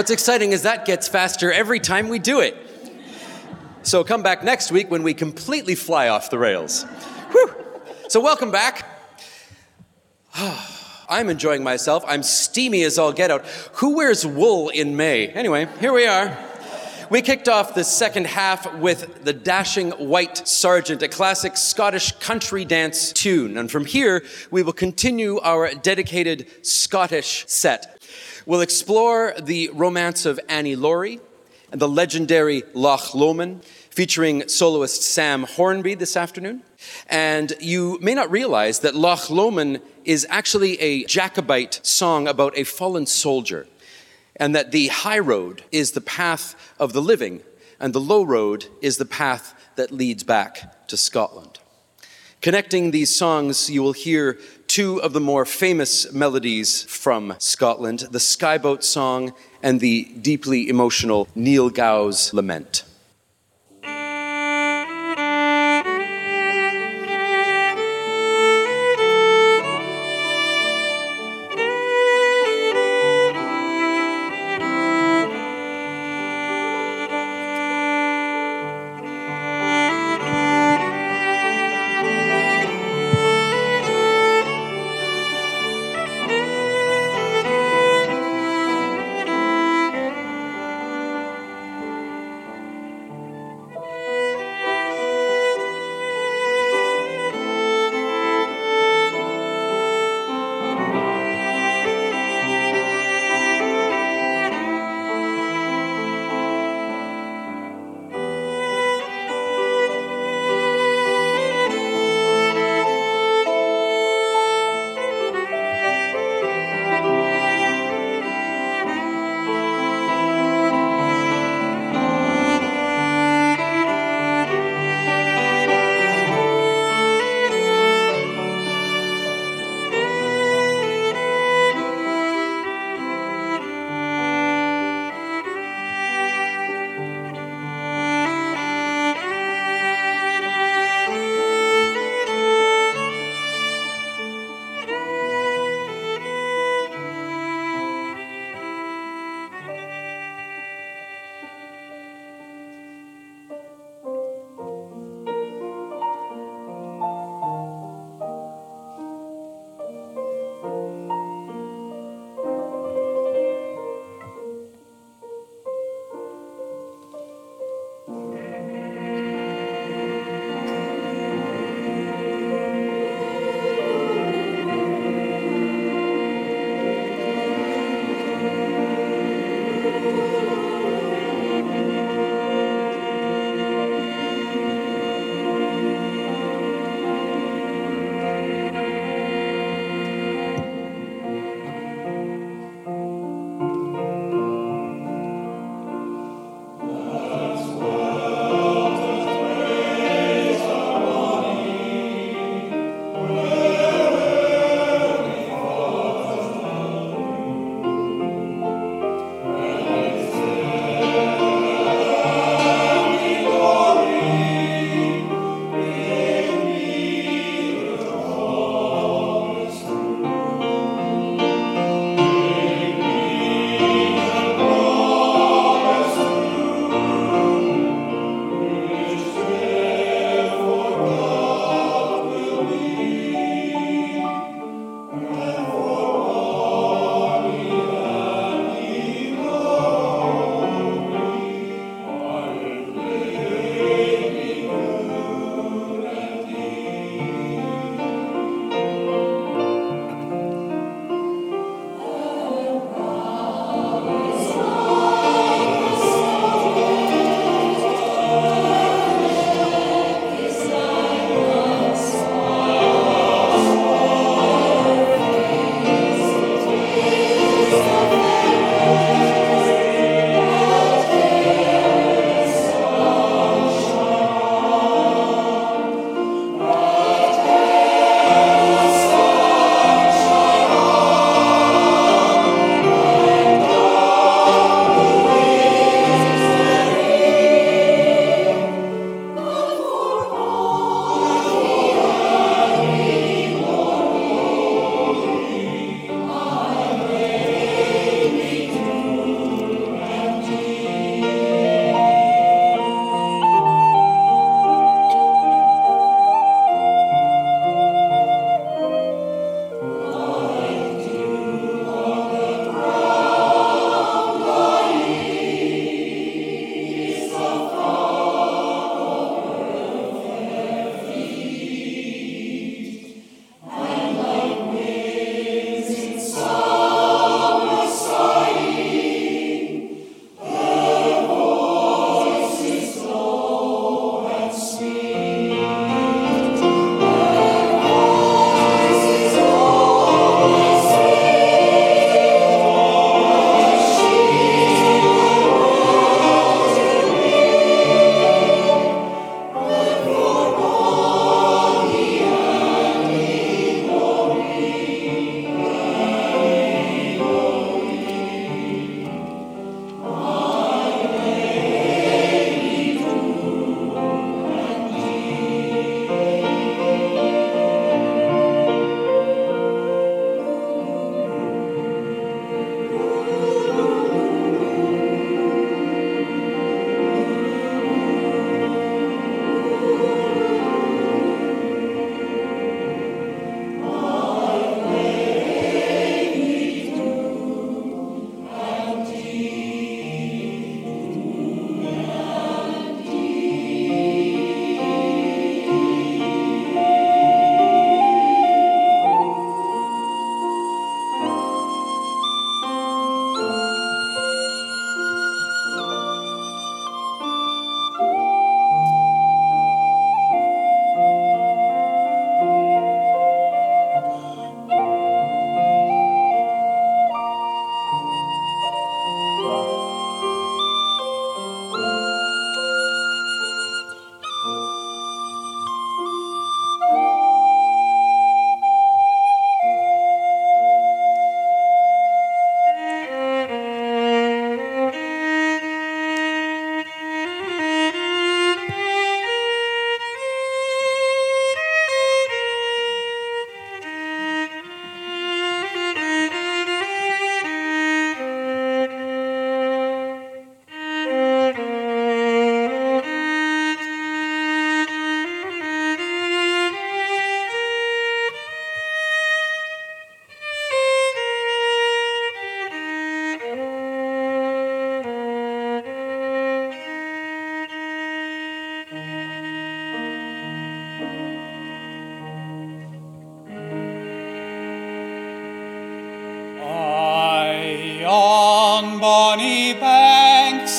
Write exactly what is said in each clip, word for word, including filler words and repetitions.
what's exciting is that gets faster every time we do it. So come back next week when we completely fly off the rails. Whew. So welcome back. I'm enjoying myself. I'm steamy as all get out. Who wears wool in May? Anyway, here we are. We kicked off the second half with The Dashing White Sergeant, a classic Scottish country dance tune. And from here, we will continue our dedicated Scottish set. We'll explore the romance of Annie Laurie and the legendary Loch Lomond, featuring soloist Sam Hornby this afternoon. And you may not realize that Loch Lomond is actually a Jacobite song about a fallen soldier, and that the high road is the path of the living, and the low road is the path that leads back to Scotland. Connecting these songs, you will hear two of the more famous melodies from Scotland, the Skyboat Song and the deeply emotional Neil Gow's Lament.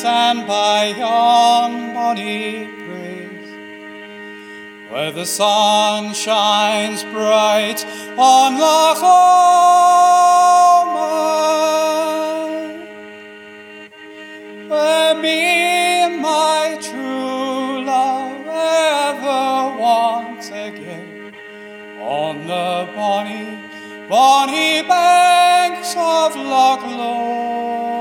and by yon bonny braes, where the sun shines bright on Loch Lomond, where me and my true love ever once again, on the bonny, bonny banks of Loch Lomond.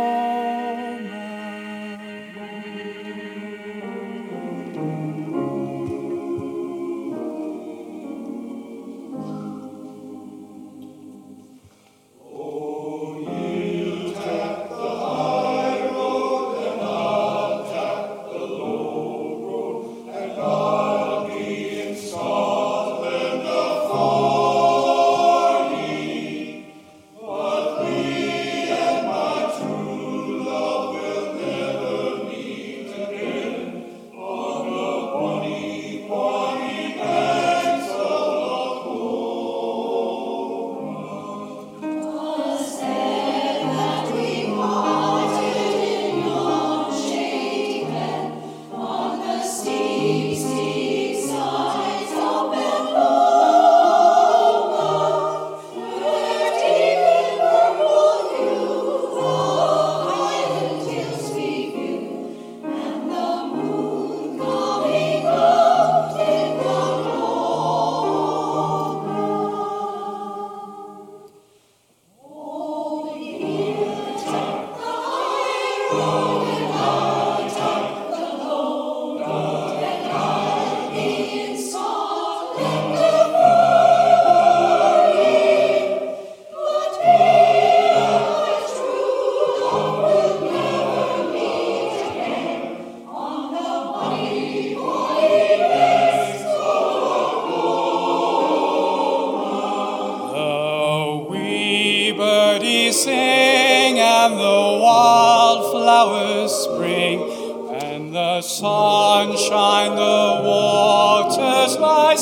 Sing and the wildflowers spring, and the sunshine, the waters lie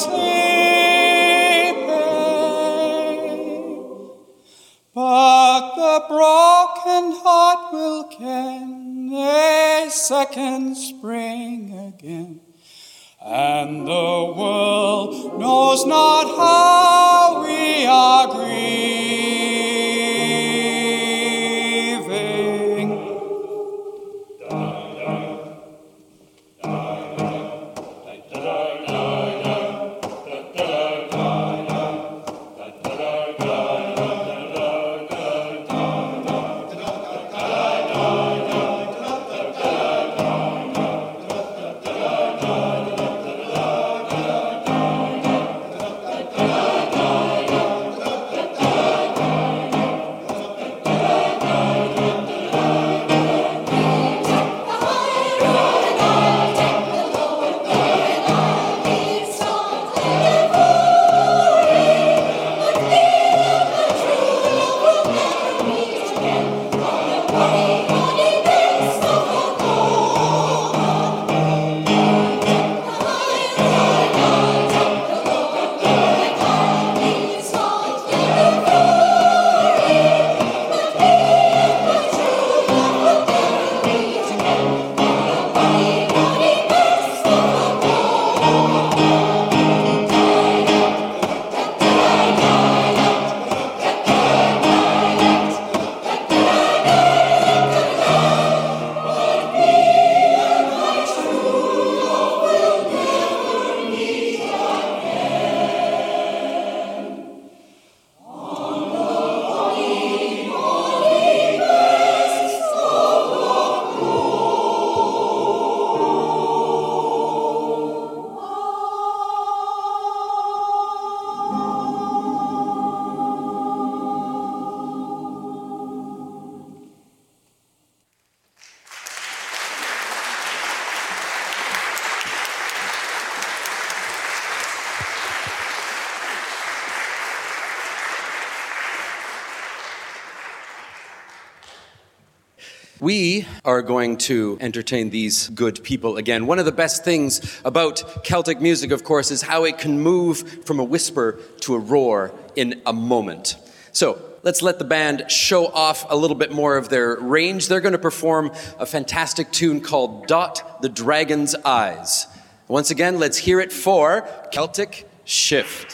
sleeping. But the broken heart will ken a second spring again, and the world knows not how we are grieving. We are going to entertain these good people again. One of the best things about Celtic music, of course, is how it can move from a whisper to a roar in a moment. So, let's let the band show off a little bit more of their range. They're going to perform a fantastic tune called Dot the Dragon's Eyes. Once again, let's hear it for Celtic Shift.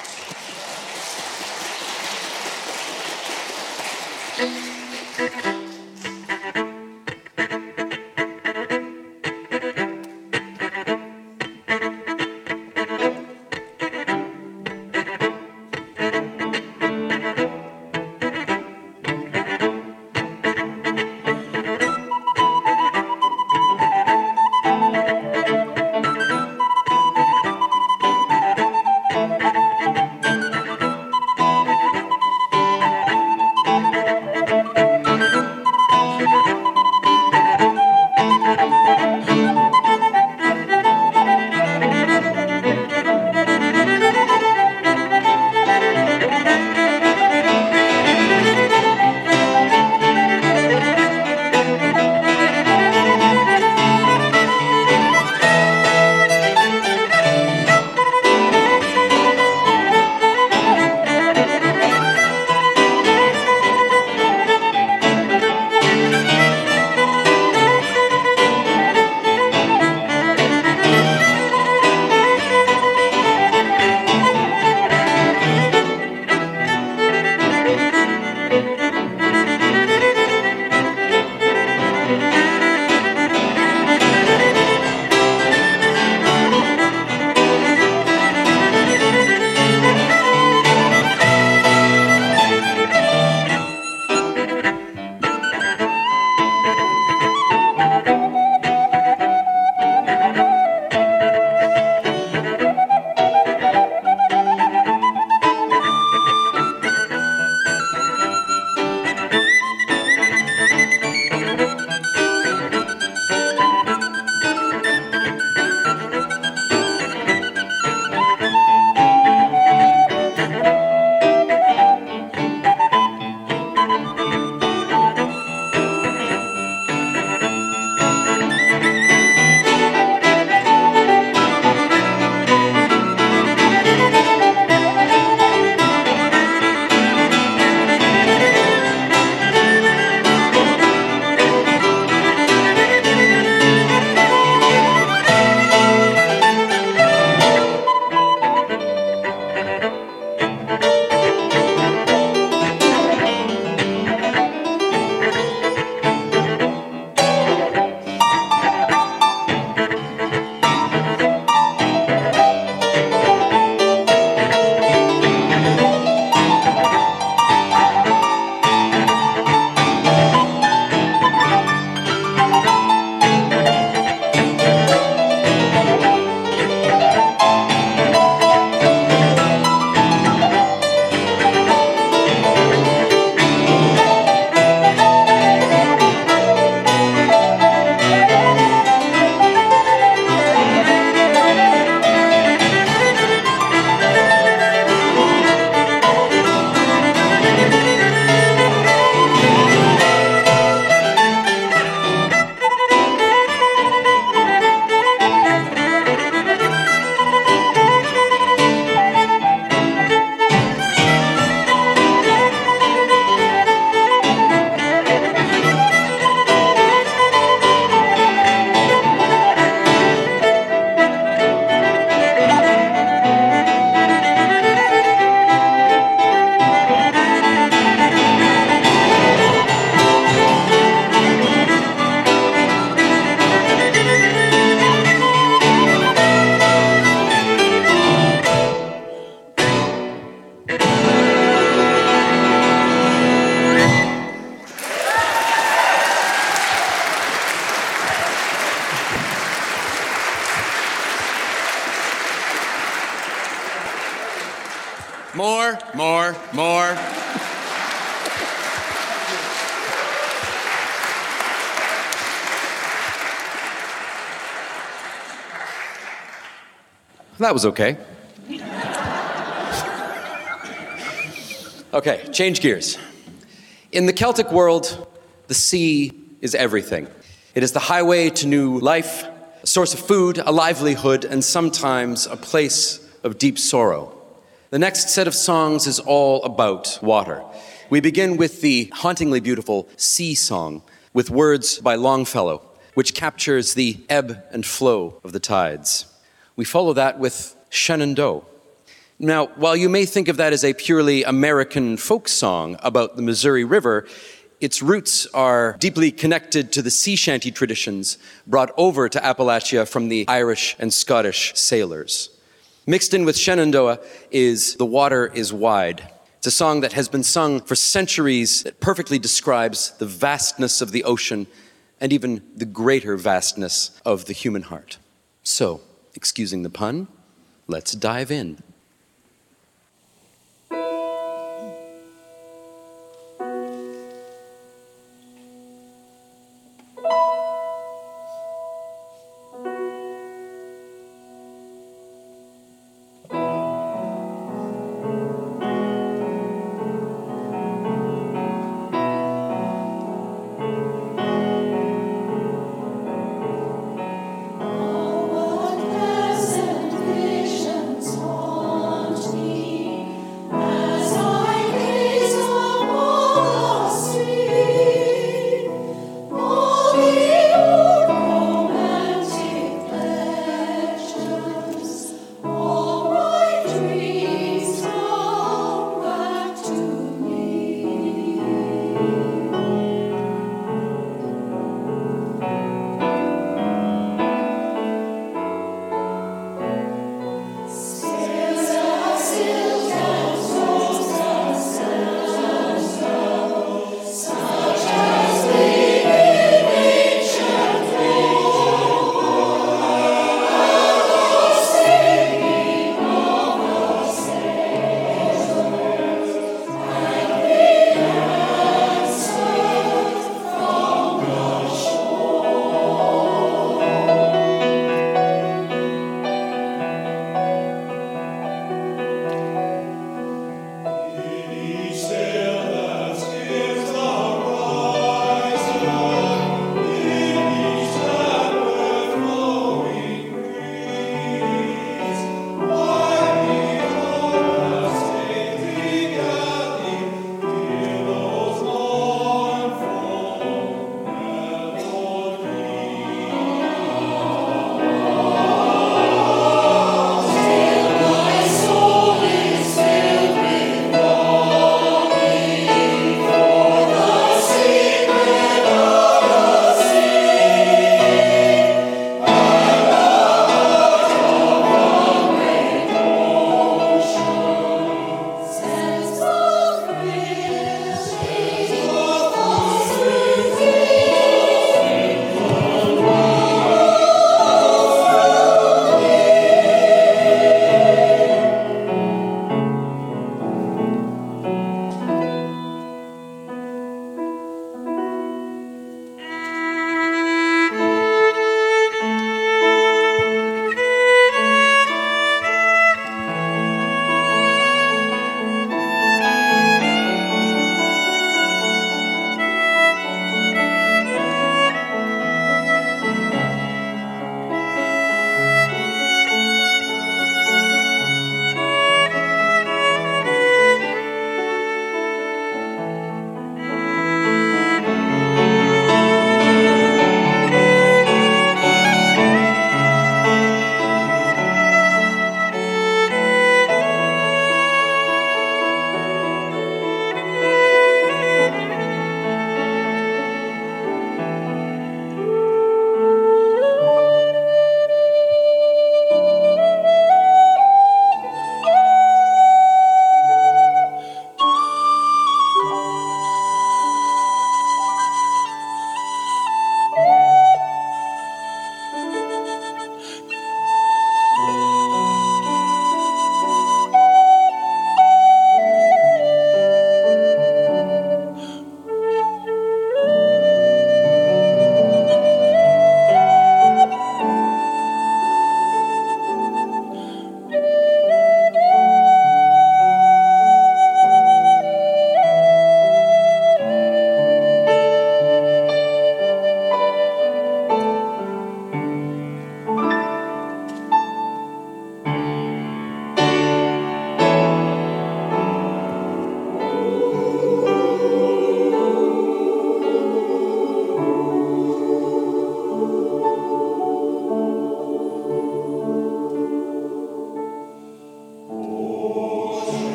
More, more, more. That was okay. Okay, change gears. In the Celtic world, the sea is everything. It is the highway to new life, a source of food, a livelihood, and sometimes a place of deep sorrow. The next set of songs is all about water. We begin with the hauntingly beautiful Sea Song, with words by Longfellow, which captures the ebb and flow of the tides. We follow that with Shenandoah. Now, while you may think of that as a purely American folk song about the Missouri River, its roots are deeply connected to the sea shanty traditions brought over to Appalachia from the Irish and Scottish sailors. Mixed in with Shenandoah is The Water is Wide. It's a song that has been sung for centuries that perfectly describes the vastness of the ocean and even the greater vastness of the human heart. So, excusing the pun, let's dive in. What pleasant visions all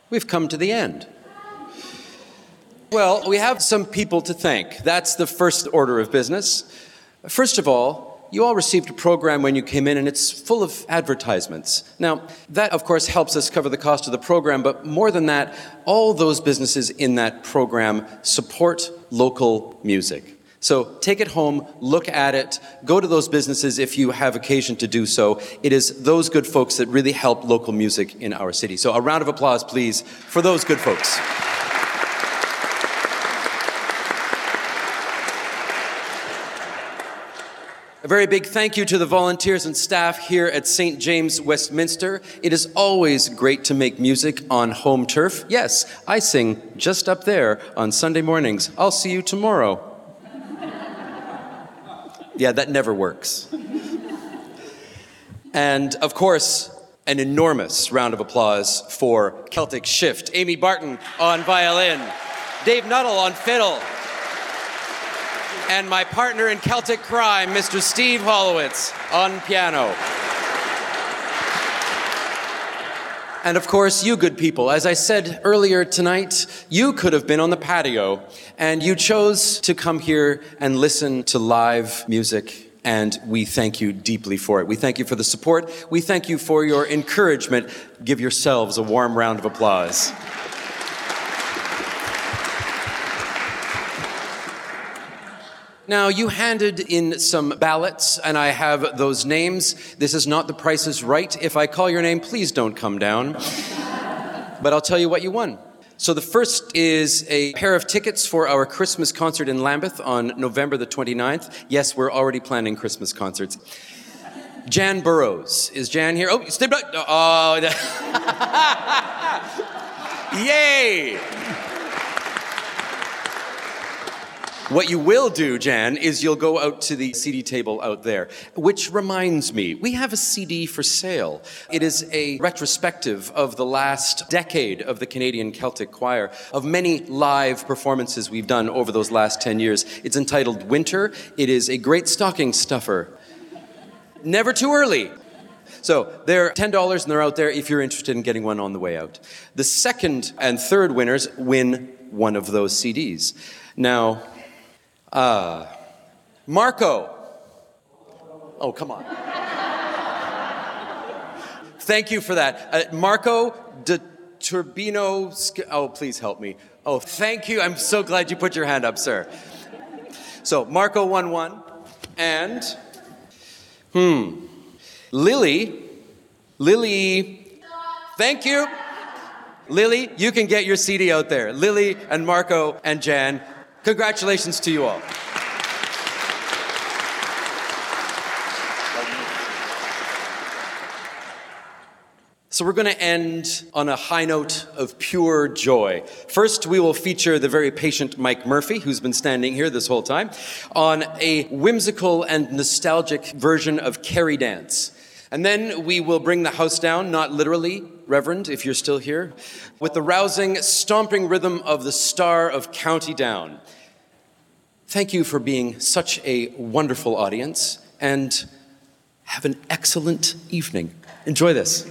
we've come to the end. Well, we have some people to thank. That's the first order of business. First of all, you all received a program when you came in, and it's full of advertisements. Now, that, of course, helps us cover the cost of the program, but more than that, all those businesses in that program support local music. So take it home, look at it, go to those businesses if you have occasion to do so. It is those good folks that really help local music in our city. So a round of applause, please, for those good folks. A very big thank you to the volunteers and staff here at Saint James Westminster. It is always great to make music on home turf. Yes, I sing just up there on Sunday mornings. I'll see you tomorrow. Yeah, that never works. And of course, an enormous round of applause for Celtic Shift. Amy Barton on violin, Dave Nuttall on fiddle, and my partner in Celtic crime, Mister Steve Hollowitz, on piano. And of course, you good people. As I said earlier tonight, you could have been on the patio, and you chose to come here and listen to live music, and we thank you deeply for it. We thank you for the support. We thank you for your encouragement. Give yourselves a warm round of applause. Now, you handed in some ballots, and I have those names. This is not The Price is Right. If I call your name, please don't come down. But I'll tell you what you won. So the first is a pair of tickets for our Christmas concert in Lambeth on November the twenty-ninth. Yes, we're already planning Christmas concerts. Jan Burrows. Is Jan here? Oh, stay back. Oh, yay! What you will do, Jan, is you'll go out to the C D table out there. Which reminds me, we have a C D for sale. It is a retrospective of the last decade of the Canadian Celtic Choir, of many live performances we've done over those last ten years. It's entitled Winter. It is a great stocking stuffer. Never too early. So they're ten dollars and they're out there if you're interested in getting one on the way out. The second and third winners win one of those C Ds. Now, Uh, Marco. Oh, come on. Thank you for that. Uh, Marco de Turbino. Oh, please help me. Oh, thank you. I'm so glad you put your hand up, sir. So, Marco won one. And, hmm, Lily. Lily. Thank you. Lily, you can get your C D out there. Lily and Marco and Jan. Congratulations to you all. So we're going to end on a high note of pure joy. First, we will feature the very patient Mike Murphy, who's been standing here this whole time, on a whimsical and nostalgic version of Kerry Dance. And then we will bring the house down, not literally, Reverend, if you're still here, with the rousing, stomping rhythm of the Star of County Down. Thank you for being such a wonderful audience, and have an excellent evening. Enjoy this.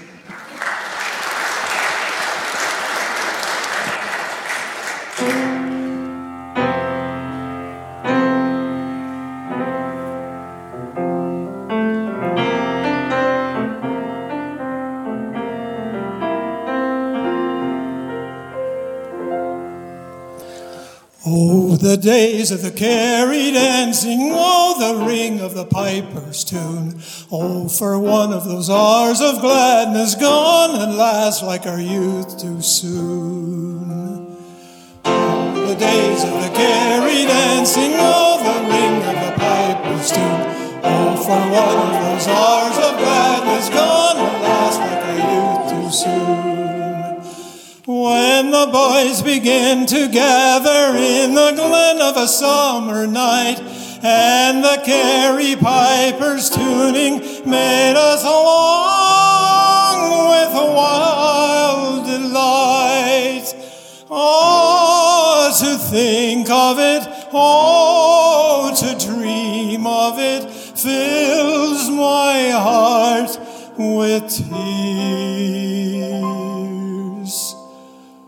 Oh, the days of the Kerry dancing, oh, the ring of the piper's tune. Oh, for one of those hours of gladness gone and last like our youth too soon. Oh, the days of the Kerry dancing, oh, the ring of the piper's tune. Oh, for one of those hours of gladness gone and last like our youth too soon. When the boys begin to gather in the glen of a summer night, and the Kerry pipers tuning made us along with wild delight. Oh, to think of it, oh, to dream of it, fills my heart with tears.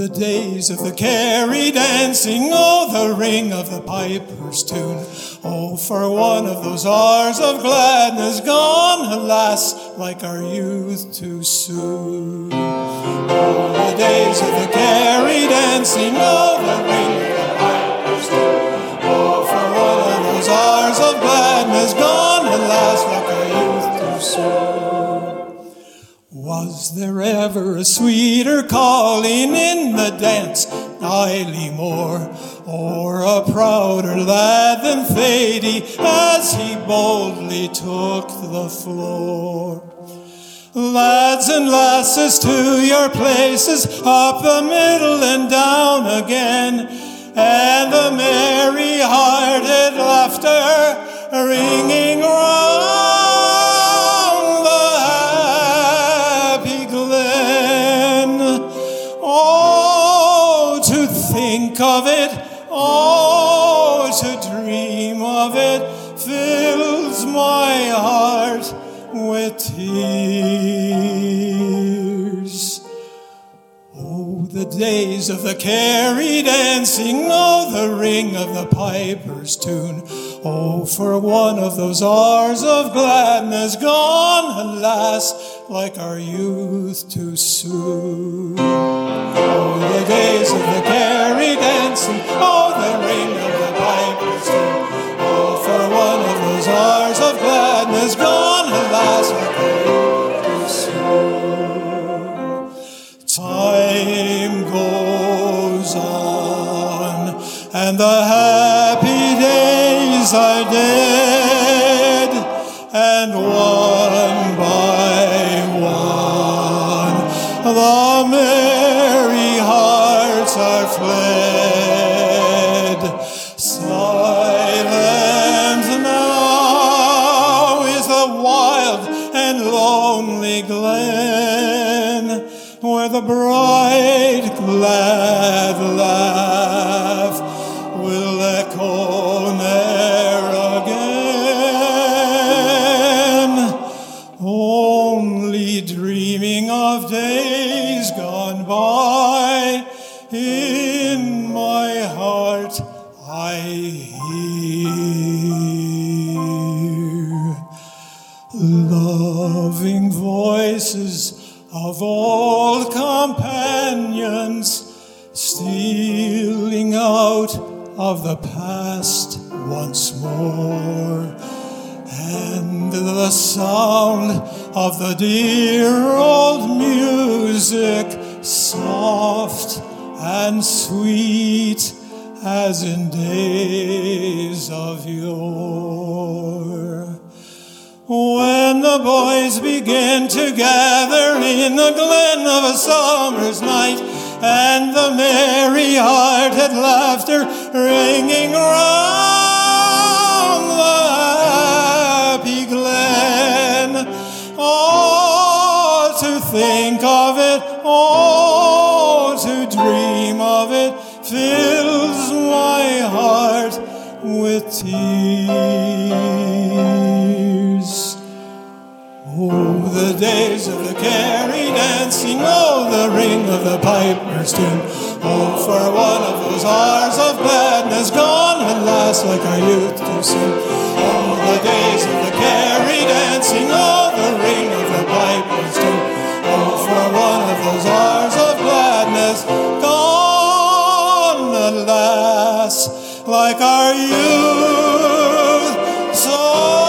the days of the carry dancing, oh, the ring of the piper's tune. Oh, for one of those hours of gladness gone, alas, like our youth too soon. Oh, the days of the carry dancing, oh, the ring of the piper's tune. Oh, for one of those hours of gladness gone, alas, like our youth too soon. Was there ever a sweeter calling in the dance, Eily Moore, or a prouder lad than Thady as he boldly took the floor? Lads and lasses, to your places, up the middle and down again, and the merry-hearted laughter ringing round the happy glen. Oh, to think of it, oh, to dream of it, fills my heart with tears. Oh, the days of the carry dancing, oh, the ring of the piper's tune. Oh, for one of those hours of gladness gone, alas, like our youth too soon. Oh, the days of the carry dancing, oh, the ring of the piper's tune. Oh, for one of those hours of gladness gone, alas, like our youth too soon. Time goes on, and the happy days are dead, and one by one the merry hearts are fled. Silent now is the wild and lonely glen, where the bright, glad laugh will echo ne'er again. Only dreaming of days gone by, in my heart I hear loving voices of old companions stealing out of the past once more, and the sound of the dear old music, soft and sweet as in days of yore. When the boys begin to gather in the glen of a summer's night, and the merry-hearted laughter ringing round the happy glen. Oh, to think of it, oh, to dream of it, fills my heart with tears. Oh, the days of the carry dancing, oh, the ring of the piper's tune. Oh, for one of those hours of gladness gone, alas, like our youth too soon. Oh, the days of the carry dancing, oh, the ring of the piper's tune. Oh, for one of those hours of gladness gone, alas, like our youth so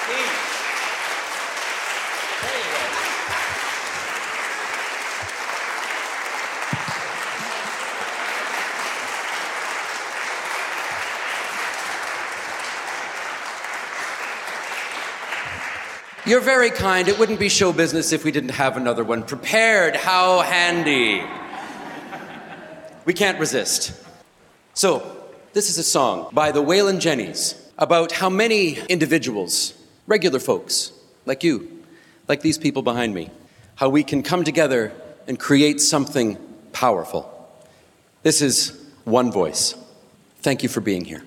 You're very kind. It wouldn't be show business if we didn't have another one prepared. How handy. We can't resist. So, this is a song by the Waylon Jennys about how many individuals, regular folks, like you, like these people behind me, how we can come together and create something powerful. This is One Voice. Thank you for being here.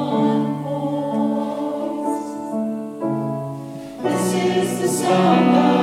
Song